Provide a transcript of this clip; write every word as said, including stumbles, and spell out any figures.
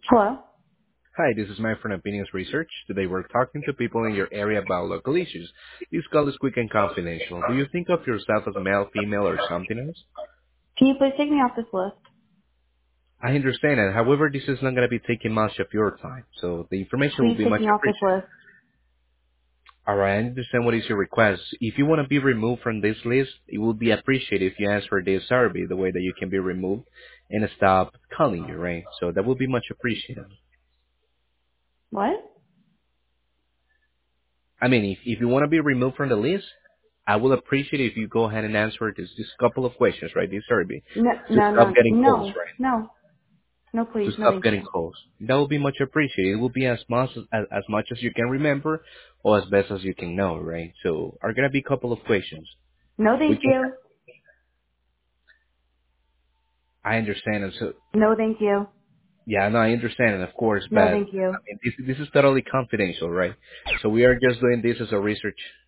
Hello? Hi, this is Mike from Opinions Research. Today we're talking to people in your area about local issues. This call is quick and confidential. Do you think of yourself as male, female, or something else? Can you please take me off this list? I understand that. However, this is not going to be taking much of your time, so the information will Please be take much me off this appreciated. list. All right, I understand what is your request. If you want to be removed from this list, it will be appreciated if you answer this survey the way that you can be removed and stop calling you, right? So that will be much appreciated. What? I mean, if, if you want to be removed from the list, I will appreciate if you go ahead and answer this, this couple of questions, right? This survey. No, To no, stop no, getting calls, no, right? no, no, To please, no, stop thank getting you. calls. That will be much appreciated. It will be as much as, as much as you can remember or as best as you can know, right? So are going to be a couple of questions. No, We thank can, you. I understand. And so, No, thank you. yeah, no, I understand, of course, but No, I thank you. mean, this, this is totally confidential, right? So we are just doing this as a research